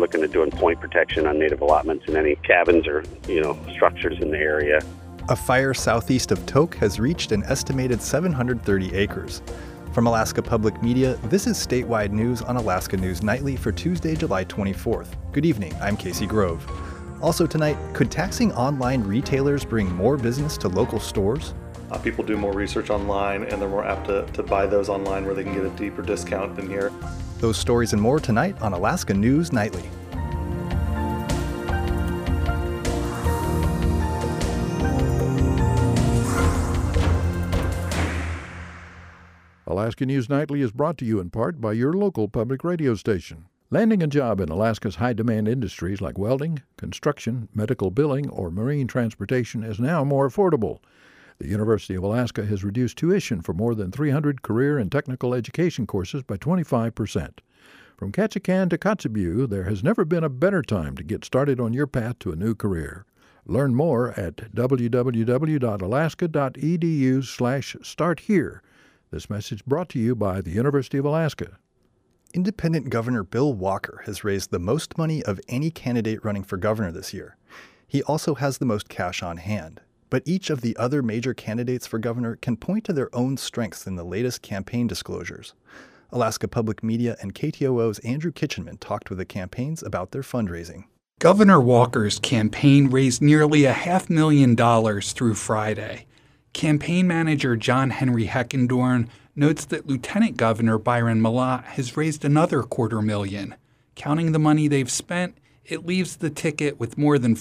looking at doing point protection on native allotments and any cabins or, structures in the area. A fire southeast of Tok has reached an estimated 730 acres. From Alaska Public Media, this is statewide news on Alaska News Nightly for Tuesday, July 24th. Good evening, I'm Casey Grove. Also tonight, could taxing online retailers bring more business to local stores? People do more research online, and they're more apt to buy those online where they can get a deeper discount than here. Those stories and more tonight on Alaska News Nightly. Alaska News Nightly is brought to you in part by your local public radio station. Landing a job in Alaska's high-demand industries like welding, construction, medical billing, or marine transportation is now more affordable. The University of Alaska has reduced tuition for more than 300 career and technical education courses by 25%. From Ketchikan to Kotzebue, there has never been a better time to get started on your path to a new career. Learn more at www.alaska.edu/starthere. This message brought to you by the University of Alaska. Independent Governor Bill Walker has raised the most money of any candidate running for governor this year. He also has the most cash on hand. But each of the other major candidates for governor can point to their own strengths in the latest campaign disclosures. Alaska Public Media and KTOO's Andrew Kitchenman talked with the campaigns about their fundraising. Governor Walker's campaign raised nearly $500,000 through Friday. Campaign manager John Henry Heckendorn notes that Lieutenant Governor Byron Mallott has raised another $250,000. Counting the money they've spent, it leaves the ticket with more than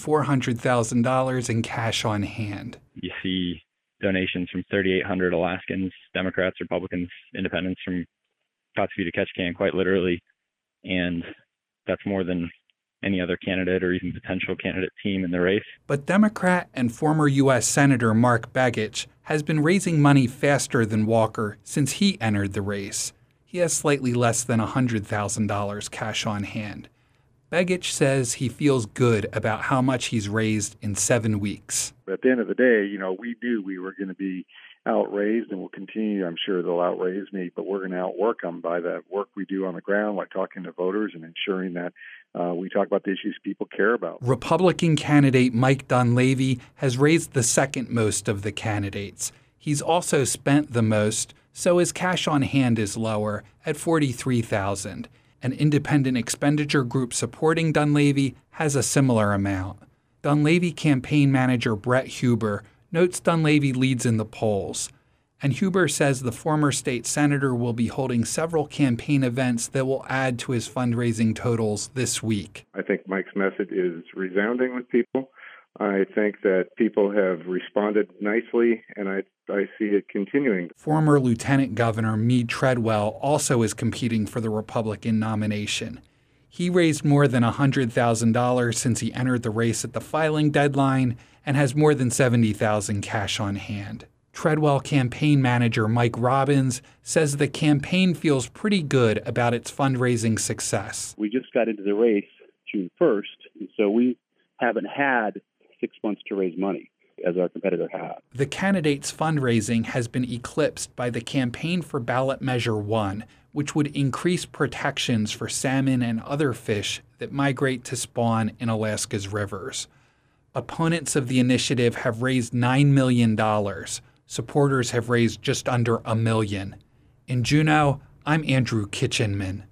$400,000 in cash on hand. You see donations from 3,800 Alaskans, Democrats, Republicans, Independents, from Kotzebue to Ketchikan, quite literally. And that's more than any other candidate or even potential candidate team in the race. But Democrat and former U.S. Senator Mark Begich has been raising money faster than Walker since he entered the race. He has slightly less than $100,000 cash on hand. Begich says he feels good about how much he's raised in 7 weeks. At the end of the day, we knew we were going to be outraised, and we'll continue. I'm sure they'll outraise me, but we're going to outwork them by the work we do on the ground, like talking to voters and ensuring that we talk about the issues people care about. Republican candidate Mike Dunleavy has raised the second most of the candidates. He's also spent the most, so his cash on hand is lower at $43,000. An independent expenditure group supporting Dunleavy has a similar amount. Dunleavy campaign manager Brett Huber notes Dunleavy leads in the polls. And Huber says the former state senator will be holding several campaign events that will add to his fundraising totals this week. I think Mike's message is resounding with people. I think that people have responded nicely, and I see it continuing. Former Lieutenant Governor Meade Treadwell also is competing for the Republican nomination. He raised more than $100,000 since he entered the race at the filing deadline and has more than $70,000 cash on hand. Treadwell campaign manager Mike Robbins says the campaign feels pretty good about its fundraising success. We just got into the race June 1st, and so we haven't had 6 months to raise money, as our competitor had. The candidate's fundraising has been eclipsed by the campaign for Ballot Measure 1, which would increase protections for salmon and other fish that migrate to spawn in Alaska's rivers. Opponents of the initiative have raised $9 million. Supporters have raised just under $1 million. In Juneau, I'm Andrew Kitchenman.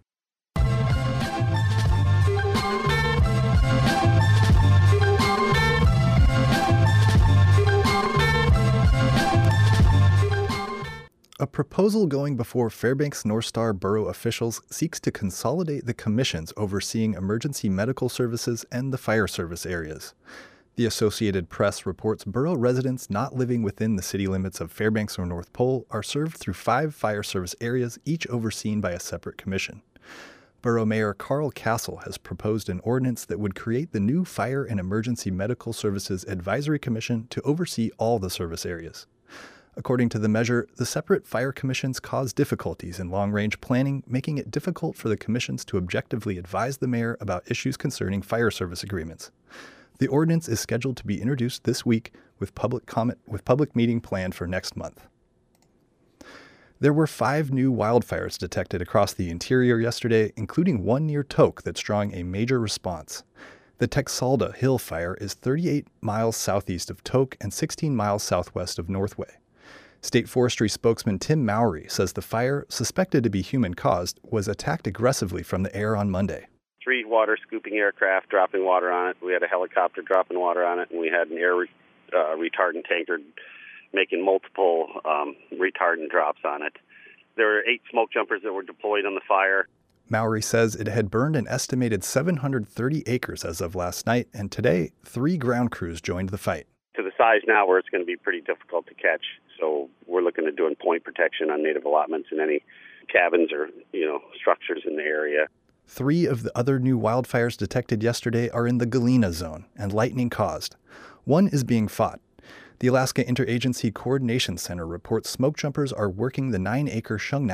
A proposal going before Fairbanks North Star Borough officials seeks to consolidate the commissions overseeing emergency medical services and the fire service areas. The Associated Press reports borough residents not living within the city limits of Fairbanks or North Pole are served through 5 fire service areas, each overseen by a separate commission. Borough Mayor Carl Castle has proposed an ordinance that would create the new Fire and Emergency Medical Services Advisory Commission to oversee all the service areas. According to the measure, the separate fire commissions cause difficulties in long-range planning, making it difficult for the commissions to objectively advise the mayor about issues concerning fire service agreements. The ordinance is scheduled to be introduced this week with public meeting planned for next month. There were 5 new wildfires detected across the interior yesterday, including one near Tok that's drawing a major response. The Texalda Hill Fire is 38 miles southeast of Tok and 16 miles southwest of Northway. State Forestry spokesman Tim Mowry says the fire, suspected to be human-caused, was attacked aggressively from the air on Monday. 3 water scooping aircraft dropping water on it. We had a helicopter dropping water on it, and we had an air retardant tanker making multiple retardant drops on it. There were 8 smoke jumpers that were deployed on the fire. Mowry says it had burned an estimated 730 acres as of last night, and today 3 ground crews joined the fight. To the size now where it's going to be pretty difficult to catch. So we're looking at doing point protection on native allotments and any cabins or, structures in the area. 3 of the other new wildfires detected yesterday are in the Galena zone and lightning caused. One is being fought. The Alaska Interagency Coordination Center reports smoke jumpers are working the 9-acre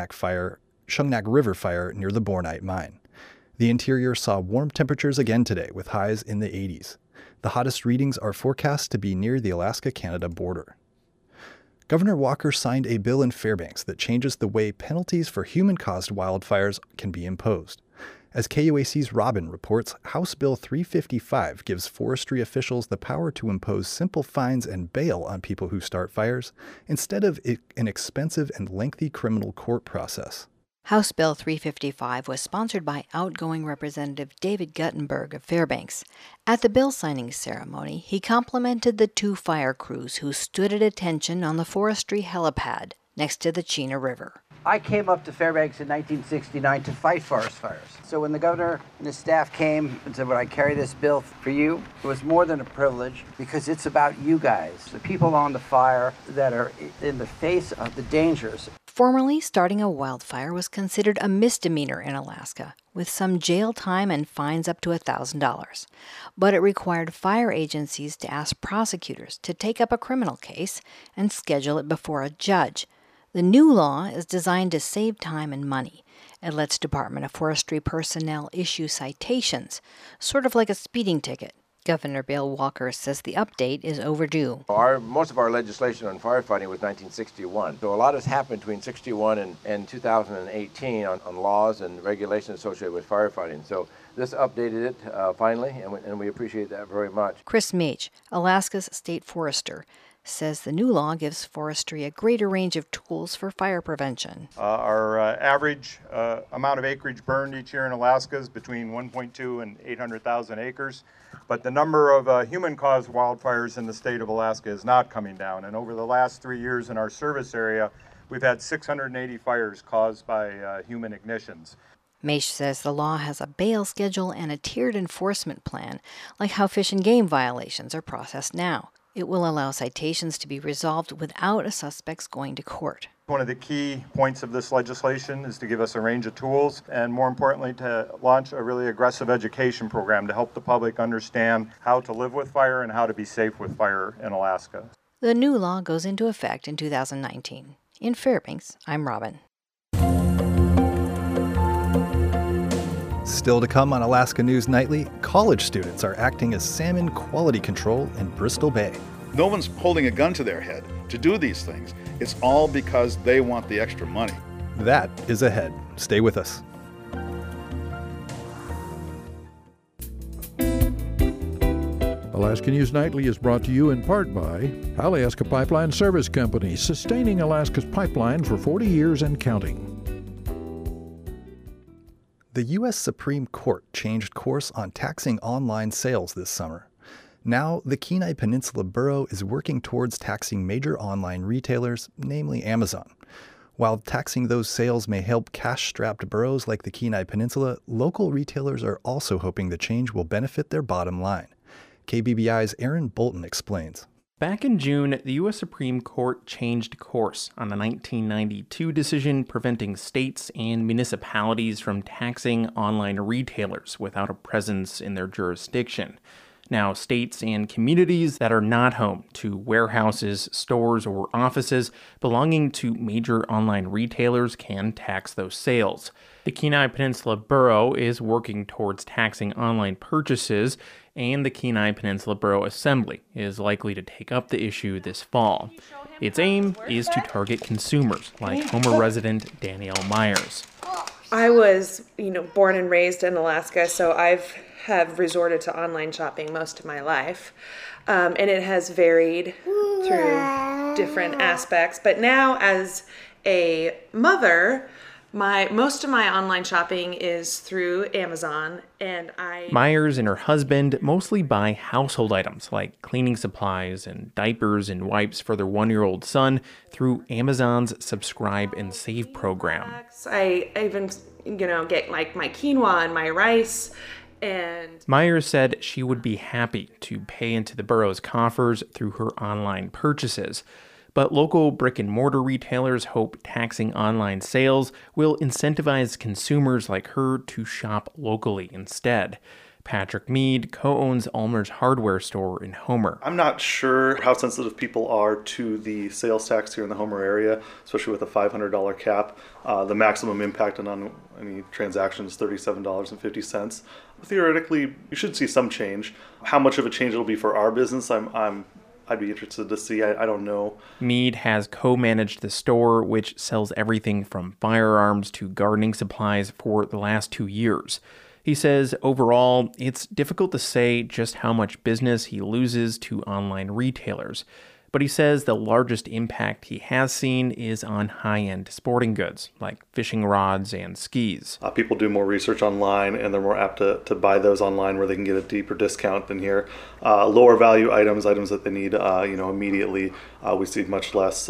Shungnak River fire near the Bornite mine. The interior saw warm temperatures again today with highs in the 80s. The hottest readings are forecast to be near the Alaska-Canada border. Governor Walker signed a bill in Fairbanks that changes the way penalties for human-caused wildfires can be imposed. As KUAC's Robin reports, House Bill 355 gives forestry officials the power to impose simple fines and bail on people who start fires instead of an expensive and lengthy criminal court process. House Bill 355 was sponsored by outgoing Representative David Guttenberg of Fairbanks. At the bill signing ceremony, he complimented the 2 fire crews who stood at attention on the forestry helipad next to the Chena River. I came up to Fairbanks in 1969 to fight forest fires. So when the governor and his staff came and said, would I carry this bill for you? It was more than a privilege because it's about you guys, the people on the fire that are in the face of the dangers. Formerly, starting a wildfire was considered a misdemeanor in Alaska, with some jail time and fines up to $1,000. But it required fire agencies to ask prosecutors to take up a criminal case and schedule it before a judge. The new law is designed to save time and money. It lets Department of Forestry personnel issue citations, sort of like a speeding ticket. Governor Bill Walker says the update is overdue. Most of our legislation on firefighting was 1961. So a lot has happened between 61 and 2018 on laws and regulations associated with firefighting. So this updated it finally, and we appreciate that very much. Chris Meach, Alaska's state forester, says the new law gives forestry a greater range of tools for fire prevention. Our average amount of acreage burned each year in Alaska is between 1.2 and 800,000 acres. But the number of human-caused wildfires in the state of Alaska is not coming down. And over the last 3 years in our service area, we've had 680 fires caused by human ignitions. Meach says the law has a bail schedule and a tiered enforcement plan, like how fish and game violations are processed now. It will allow citations to be resolved without a suspect's going to court. One of the key points of this legislation is to give us a range of tools and, more importantly, to launch a really aggressive education program to help the public understand how to live with fire and how to be safe with fire in Alaska. The new law goes into effect in 2019. In Fairbanks, I'm Robin. Still to come on Alaska News Nightly, college students are acting as salmon quality control in Bristol Bay. No one's holding a gun to their head to do these things. It's all because they want the extra money. That is ahead. Stay with us. Alaska News Nightly is brought to you in part by Alaska Pipeline Service Company, sustaining Alaska's pipeline for 40 years and counting. The U.S. Supreme Court changed course on taxing online sales this summer. Now, the Kenai Peninsula Borough is working towards taxing major online retailers, namely Amazon. While taxing those sales may help cash-strapped boroughs like the Kenai Peninsula, local retailers are also hoping the change will benefit their bottom line. KBBI's Aaron Bolton explains. Back in June, the U.S. Supreme Court changed course on the 1992 decision preventing states and municipalities from taxing online retailers without a presence in their jurisdiction. Now, states and communities that are not home to warehouses, stores, or offices belonging to major online retailers can tax those sales. The Kenai Peninsula Borough is working towards taxing online purchases, and the Kenai Peninsula Borough Assembly is likely to take up the issue this fall. Its aim is to target consumers like Homer resident Danielle Myers. I was, born and raised in Alaska, so have resorted to online shopping most of my life. And it has varied through different aspects. But now as a mother, most of my online shopping is through Amazon, and Myers and her husband mostly buy household items like cleaning supplies and diapers and wipes for their 1-year-old son through Amazon's Subscribe and Save program. I even, get like my quinoa and my rice. And Myers said she would be happy to pay into the borough's coffers through her online purchases. But local brick-and-mortar retailers hope taxing online sales will incentivize consumers like her to shop locally instead. Patrick Mead co-owns Ulmer's hardware store in Homer. I'm not sure how sensitive people are to the sales tax here in the Homer area, especially with a $500 cap. The maximum impact on any transaction is $37.50. Theoretically, you should see some change. How much of a change it'll be for our business, I'd be interested to see. I don't know. Mead has co-managed the store, which sells everything from firearms to gardening supplies for the last 2 years. He says overall, it's difficult to say just how much business he loses to online retailers. But he says the largest impact he has seen is on high-end sporting goods, like fishing rods and skis. People do more research online, and they're more apt to buy those online where they can get a deeper discount than here. Lower value items that they need, immediately, we see much less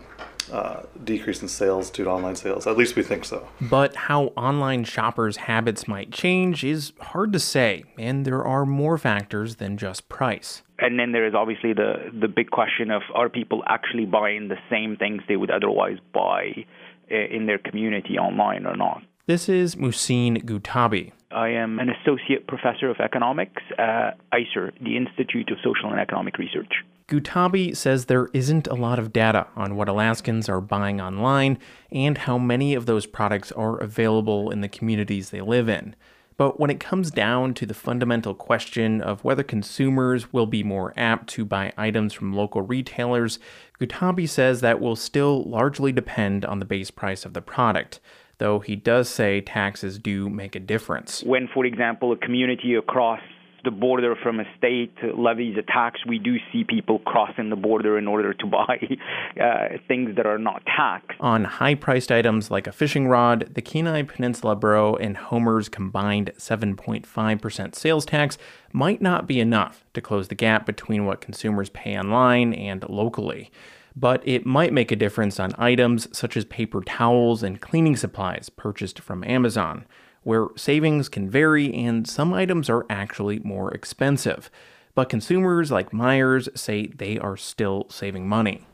decrease in sales due to online sales. At least we think so. But how online shoppers' habits might change is hard to say, and there are more factors than just price. And then there is obviously the big question of, are people actually buying the same things they would otherwise buy in their community online or not? This is Muhsin Gutabi. I am an associate professor of economics at ICER, the Institute of Social and Economic Research. Gutabi says there isn't a lot of data on what Alaskans are buying online and how many of those products are available in the communities they live in. But when it comes down to the fundamental question of whether consumers will be more apt to buy items from local retailers, Gutabi says that will still largely depend on the base price of the product, though he does say taxes do make a difference. When, for example, a community across the border from a state levies a tax, we do see people crossing the border in order to buy things that are not taxed. On high-priced items like a fishing rod, the Kenai Peninsula Borough and Homer's combined 7.5% sales tax might not be enough to close the gap between what consumers pay online and locally. But it might make a difference on items such as paper towels and cleaning supplies purchased from Amazon, where savings can vary and some items are actually more expensive. But consumers like Myers say they are still saving money.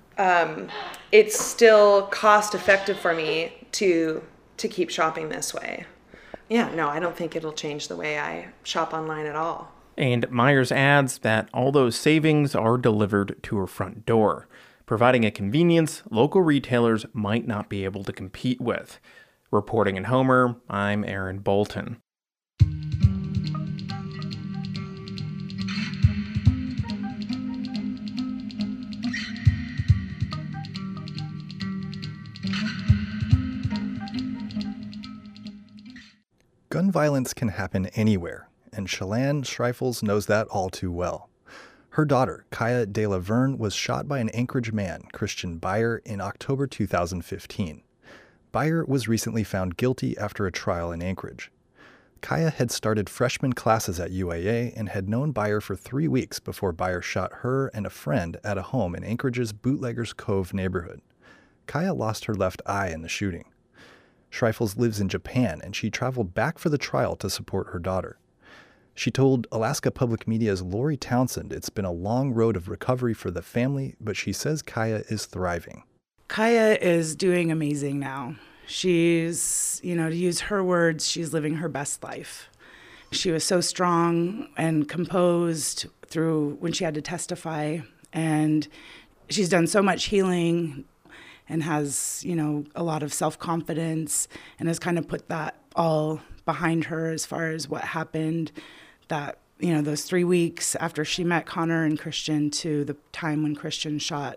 It's still cost effective for me to keep shopping this way. Yeah, no, I don't think it'll change the way I shop online at all. And Myers adds that all those savings are delivered to her front door, providing a convenience local retailers might not be able to compete with. Reporting in Homer, I'm Aaron Bolton. Gun violence can happen anywhere, and Shalane Schreifels knows that all too well. Her daughter, Kaya De La Verne, was shot by an Anchorage man, Christian Beyer, in October 2015. Beyer was recently found guilty after a trial in Anchorage. Kaya had started freshman classes at UAA and had known Beyer for 3 weeks before Beyer shot her and a friend at a home in Anchorage's Bootleggers Cove neighborhood. Kaya lost her left eye in the shooting. Schreifels lives in Japan, and she traveled back for the trial to support her daughter. She told Alaska Public Media's Lori Townsend it's been a long road of recovery for the family, but she says Kaya is thriving. Kaya is doing amazing now. She's, to use her words, she's living her best life. She was so strong and composed through when she had to testify, and she's done so much healing and has, a lot of self-confidence and has kind of put that all behind her as far as what happened, that, those 3 weeks after she met Connor and Christian to the time when Christian shot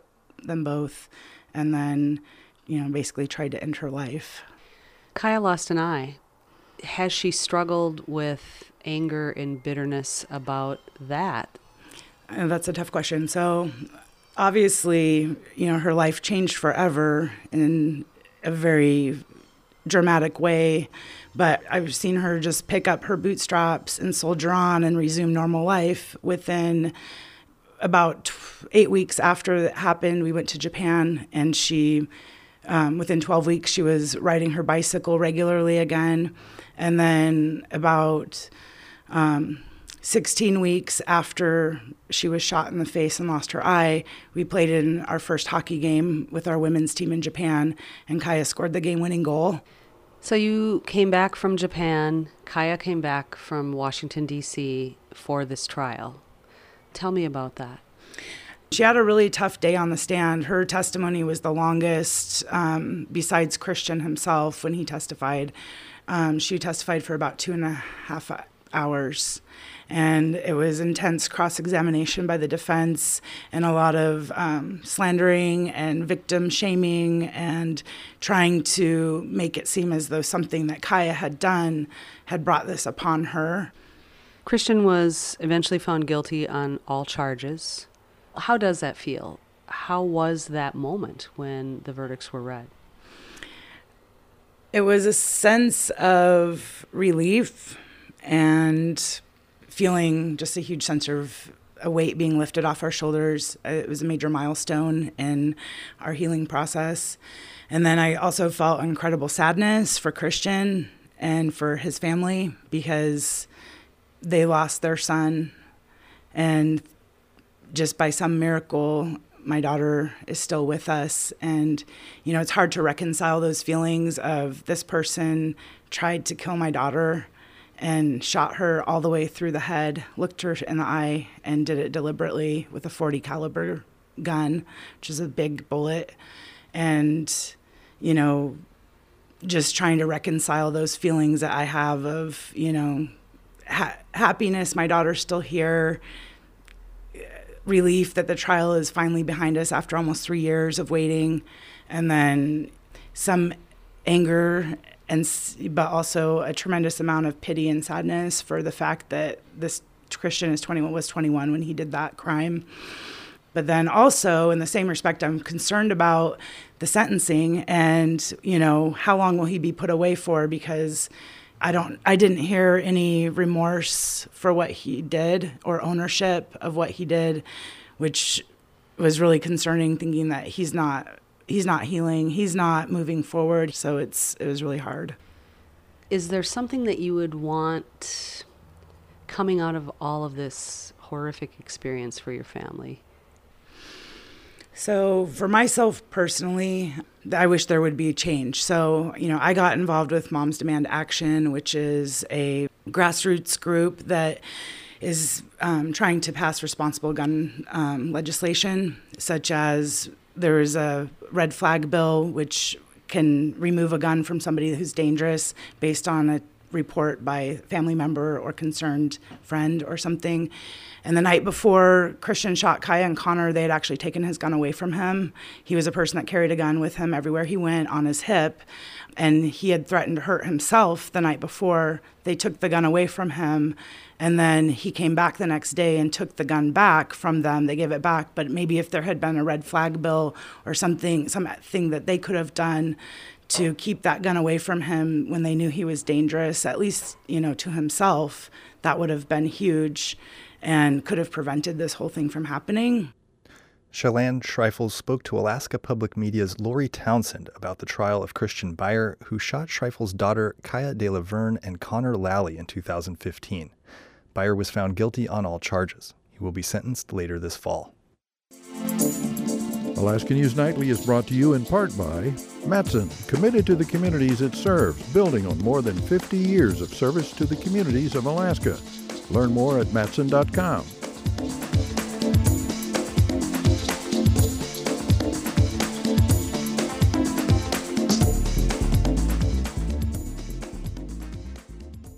them both, and then, basically tried to end her life. Kaya lost an eye. Has she struggled with anger and bitterness about that? And that's a tough question. So obviously, her life changed forever in a very dramatic way, but I've seen her just pick up her bootstraps and soldier on and resume normal life. Within about 8 weeks after that happened, we went to Japan, and she, within 12 weeks, she was riding her bicycle regularly again. And then about 16 weeks after she was shot in the face and lost her eye, we played in our first hockey game with our women's team in Japan, and Kaya scored the game-winning goal. So you came back from Japan. Kaya came back from Washington, D.C. for this trial. Tell me about that. She had a really tough day on the stand. Her testimony was the longest, besides Christian himself when he testified. She testified for about 2.5 hours. And it was intense cross-examination by the defense and a lot of slandering and victim shaming and trying to make it seem as though something that Kaya had done had brought this upon her. Christian was eventually found guilty on all charges. How does that feel? How was that moment when the verdicts were read? It was a sense of relief and feeling just a huge sense of a weight being lifted off our shoulders. It was a major milestone in our healing process. And then I also felt incredible sadness for Christian and for his family because they lost their son. And just by some miracle, my daughter is still with us. And, it's hard to reconcile those feelings of this person tried to kill my daughter and shot her all the way through the head, looked her in the eye, and did it deliberately with a .40 caliber gun, which is a big bullet. And, just trying to reconcile those feelings that I have of, happiness, my daughter's still here, relief that the trial is finally behind us after almost 3 years of waiting, and then some anger, but also a tremendous amount of pity and sadness for the fact that this Christian was 21 when he did that crime. But then also, in the same respect, I'm concerned about the sentencing and, how long will he be put away for, because I didn't hear any remorse for what he did or ownership of what he did, which was really concerning, thinking that he's not healing, he's not moving forward. So it was really hard. Is there something that you would want coming out of all of this horrific experience for your family? So for myself personally, I wish there would be a change. So, I got involved with Moms Demand Action, which is a grassroots group that is trying to pass responsible gun legislation, such as there is a red flag bill, which can remove a gun from somebody who's dangerous based on a report by a family member or concerned friend or something. And the night before Christian shot Kaya and Connor, they had actually taken his gun away from him. He was a person that carried a gun with him everywhere he went on his hip, and he had threatened to hurt himself the night before. They took the gun away from him, and then he came back the next day and took the gun back from them. They gave it back, but maybe if there had been a red flag bill or something that they could have done to keep that gun away from him when they knew he was dangerous, at least, to himself, that would have been huge and could have prevented this whole thing from happening. Shalane Schreifels spoke to Alaska Public Media's Lori Townsend about the trial of Christian Byer, who shot Schreifels' daughter Kaya De La Verne and Connor Lally in 2015. Byer was found guilty on all charges. He will be sentenced later this fall. Alaska News Nightly is brought to you in part by Matson, committed to the communities it serves, building on more than 50 years of service to the communities of Alaska. Learn more at Matson.com.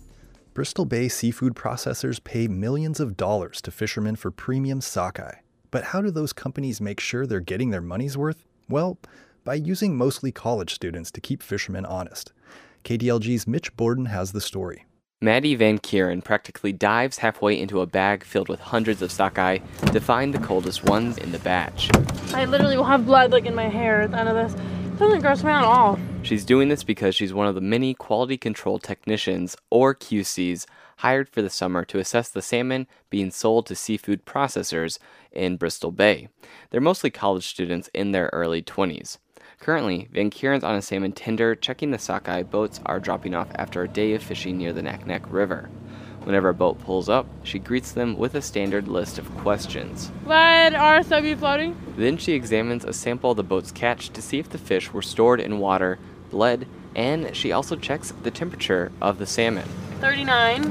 Bristol Bay seafood processors pay millions of dollars to fishermen for premium sockeye. But how do those companies make sure they're getting their money's worth? Well, by using mostly college students to keep fishermen honest. KDLG's Mitch Borden has the story. Maddie Van Kieran practically dives halfway into a bag filled with hundreds of sockeye to find the coldest ones in the batch. I literally will have blood in my hair at the end of this. It doesn't gross me out at all. She's doing this because she's one of the many quality control technicians, or QCs, hired for the summer to assess the salmon being sold to seafood processors in Bristol Bay. They're mostly college students in their early 20s. Currently, Van Kieran's on a salmon tender checking the sockeye boats are dropping off after a day of fishing near the Naknek River. Whenever a boat pulls up, she greets them with a standard list of questions. Lead, RSW floating? Then she examines a sample of the boat's catch to see if the fish were stored in water, bled, and she also checks the temperature of the salmon. 39,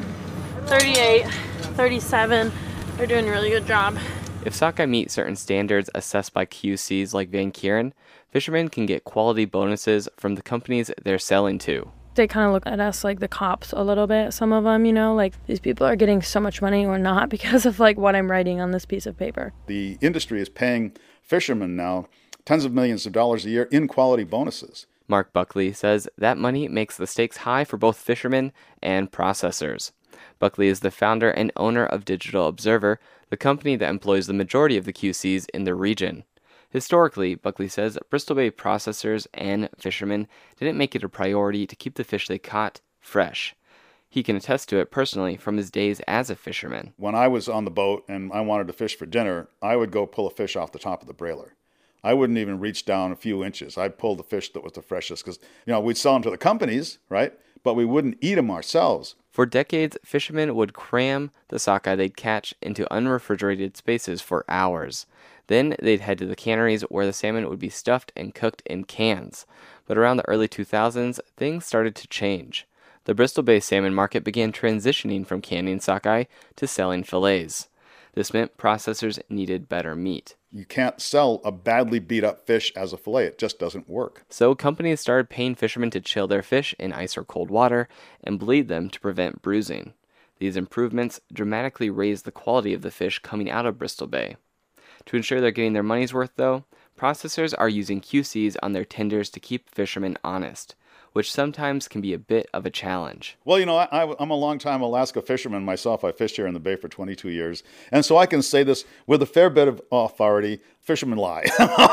38, 37. They're doing a really good job. If sockeye meet certain standards assessed by QCs like Van Kieran, fishermen can get quality bonuses from the companies they're selling to. They kind of look at us like the cops a little bit, some of them, like these people are getting so much money or not because of what I'm writing on this piece of paper. The industry is paying fishermen now tens of millions of dollars a year in quality bonuses. Mark Buckley says that money makes the stakes high for both fishermen and processors. Buckley is the founder and owner of Digital Observer, the company that employs the majority of the QCs in the region. Historically, Buckley says Bristol Bay processors and fishermen didn't make it a priority to keep the fish they caught fresh. He can attest to it personally from his days as a fisherman. When I was on the boat and I wanted to fish for dinner, I would go pull a fish off the top of the brailer. I wouldn't even reach down a few inches. I'd pull the fish that was the freshest because, we'd sell them to the companies, right? But we wouldn't eat them ourselves. For decades, fishermen would cram the sockeye they'd catch into unrefrigerated spaces for hours. Then they'd head to the canneries where the salmon would be stuffed and cooked in cans. But around the early 2000s, things started to change. The Bristol Bay salmon market began transitioning from canning sockeye to selling fillets. This meant processors needed better meat. You can't sell a badly beat up fish as a fillet. It just doesn't work. So companies started paying fishermen to chill their fish in ice or cold water and bleed them to prevent bruising. These improvements dramatically raised the quality of the fish coming out of Bristol Bay. To ensure they're getting their money's worth, though, processors are using QCs on their tenders to keep fishermen honest, which sometimes can be a bit of a challenge. Well, I'm a long-time Alaska fisherman myself. I fished here in the Bay for 22 years. And so I can say this with a fair bit of authority, fishermen lie.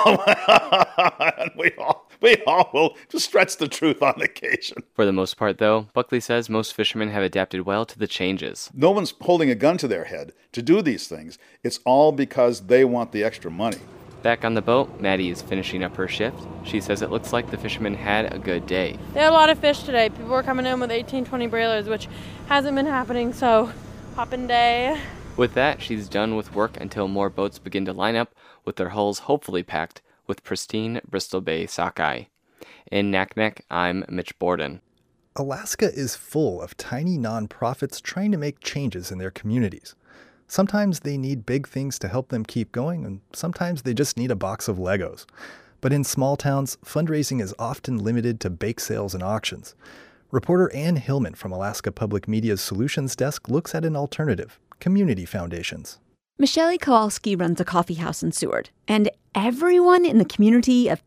And we all will just stretch the truth on occasion. For the most part, though, Buckley says most fishermen have adapted well to the changes. No one's holding a gun to their head to do these things. It's all because they want the extra money. Back on the boat, Maddie is finishing up her shift. She says it looks like the fishermen had a good day. They had a lot of fish today. People were coming in with 18, 20 brailers, which hasn't been happening, so poppin' day. With that, she's done with work until more boats begin to line up, with their hulls hopefully packed with pristine Bristol Bay sockeye. In Naknek, I'm Mitch Borden. Alaska is full of tiny nonprofits trying to make changes in their communities. Sometimes they need big things to help them keep going, and sometimes they just need a box of Legos. But in small towns, fundraising is often limited to bake sales and auctions. Reporter Ann Hillman from Alaska Public Media's Solutions Desk looks at an alternative: community foundations. Michelle Kowalski runs a coffee house in Seward, and everyone in the community of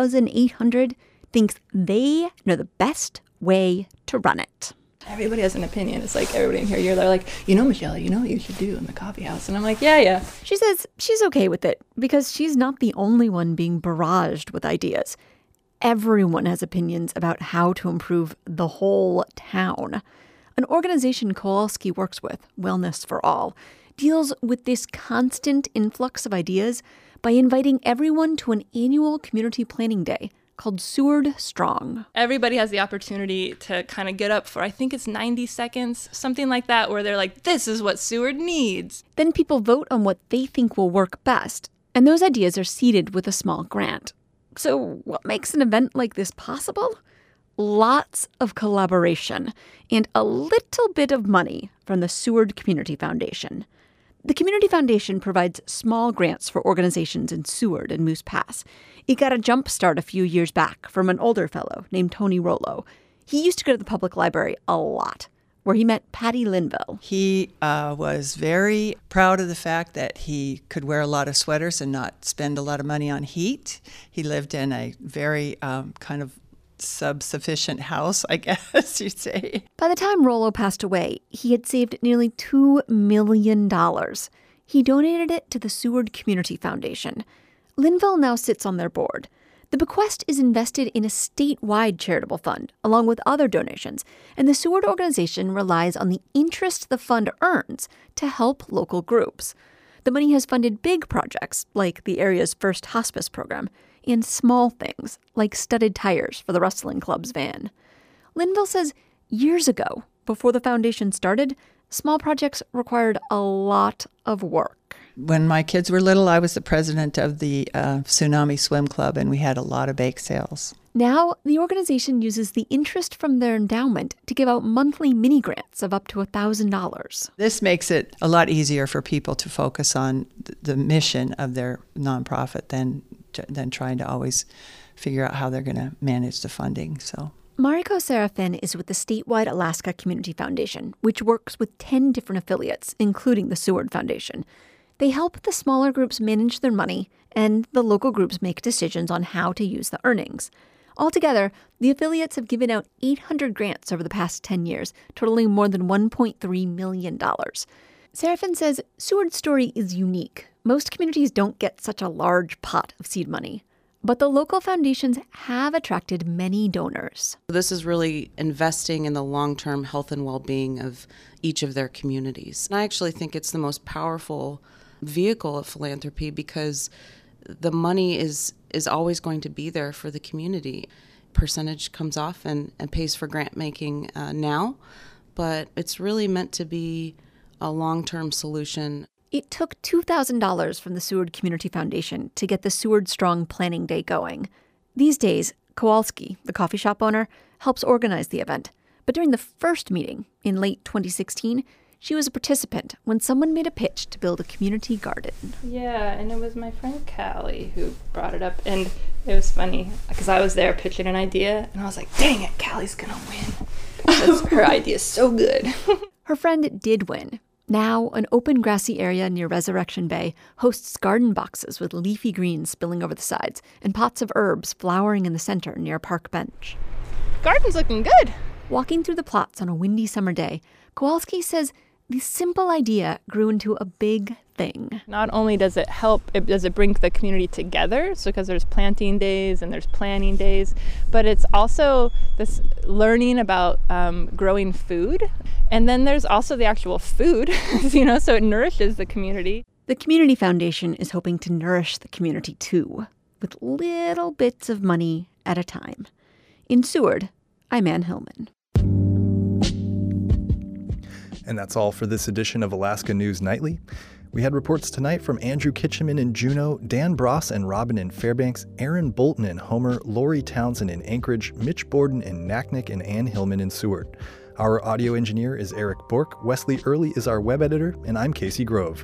2,800 thinks they know the best way to run it. Everybody has an opinion. It's like everybody in here, they're like, Michelle, you know what you should do in the coffee house. And I'm like, yeah. She says she's okay with it because she's not the only one being barraged with ideas. Everyone has opinions about how to improve the whole town. An organization Kowalski works with, Wellness for All, deals with this constant influx of ideas by inviting everyone to an annual community planning day called Seward Strong. Everybody has the opportunity to kind of get up for, I think it's 90 seconds, something like that, where they're like, this is what Seward needs. Then people vote on what they think will work best, and those ideas are seeded with a small grant. So what makes an event like this possible? Lots of collaboration and a little bit of money from the Seward Community Foundation. The Community Foundation provides small grants for organizations in Seward and Moose Pass. It got a jump start a few years back from an older fellow named Tony Rollo. He used to go to the public library a lot, where he met Patty Linville. He was very proud of the fact that he could wear a lot of sweaters and not spend a lot of money on heat. He lived in a very kind of sub-sufficient house, I guess you'd say. By the time Rollo passed away, he had saved nearly $2 million. He donated it to the Seward Community Foundation. Linville now sits on their board. The bequest is invested in a statewide charitable fund, along with other donations, and the Seward organization relies on the interest the fund earns to help local groups. The money has funded big projects, like the area's first hospice program, and small things, like studded tires for the wrestling club's van. Linville says years ago, before the foundation started, small projects required a lot of work. When my kids were little, I was the president of the Tsunami Swim Club, and we had a lot of bake sales. Now, the organization uses the interest from their endowment to give out monthly mini grants of up to $1,000. This makes it a lot easier for people to focus on the mission of their nonprofit than trying to always figure out how they're going to manage the funding. So Mariko Serafin is with the statewide Alaska Community Foundation, which works with 10 different affiliates, including the Seward Foundation. They help the smaller groups manage their money, and the local groups make decisions on how to use the earnings. Altogether, the affiliates have given out 800 grants over the past 10 years, totaling more than $1.3 million. Serafin says Seward's story is unique. Most communities don't get such a large pot of seed money. But the local foundations have attracted many donors. This is really investing in the long-term health and well-being of each of their communities. And I actually think it's the most powerful vehicle of philanthropy because the money is always going to be there for the community. Percentage comes off and pays for grant making now, but it's really meant to be a long-term solution. It took $2,000 from the Seward Community Foundation to get the Seward Strong Planning Day going. These days, Kowalski, the coffee shop owner, helps organize the event. But during the first meeting, in late 2016, she was a participant when someone made a pitch to build a community garden. Yeah, and it was my friend Callie who brought it up. And it was funny because I was there pitching an idea, and I was like, dang it, Callie's going to win. Because her idea is so good. Her friend did win. Now, an open grassy area near Resurrection Bay hosts garden boxes with leafy greens spilling over the sides and pots of herbs flowering in the center near a park bench. Garden's looking good. Walking through the plots on a windy summer day, Kowalski says the simple idea grew into a big thing. Not only does it help, does it bring the community together, so because there's planting days and there's planning days, but it's also this learning about growing food. And then there's also the actual food, so it nourishes the community. The Community Foundation is hoping to nourish the community too, with little bits of money at a time. In Seward, I'm Ann Hillman. And that's all for this edition of Alaska News Nightly. We had reports tonight from Andrew Kitcheman in Juneau, Dan Bross and Robin in Fairbanks, Aaron Bolton in Homer, Lori Townsend in Anchorage, Mitch Borden in Naknek, and Ann Hillman in Seward. Our audio engineer is Eric Bork, Wesley Early is our web editor, and I'm Casey Grove.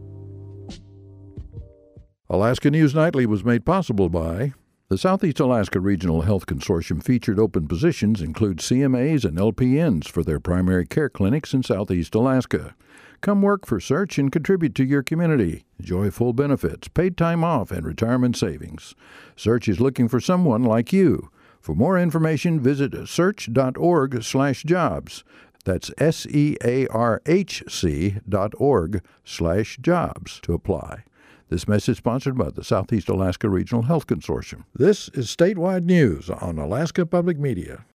Alaska News Nightly was made possible by the Southeast Alaska Regional Health Consortium. Featured open positions include CMAs and LPNs for their primary care clinics in Southeast Alaska. Come work for Search and contribute to your community. Enjoy full benefits, paid time off, and retirement savings. Search is looking for someone like you. For more information, visit search.org/jobs. That's SEARHC.org/jobs to apply. This message sponsored by the Southeast Alaska Regional Health Consortium. This is Statewide News on Alaska Public Media.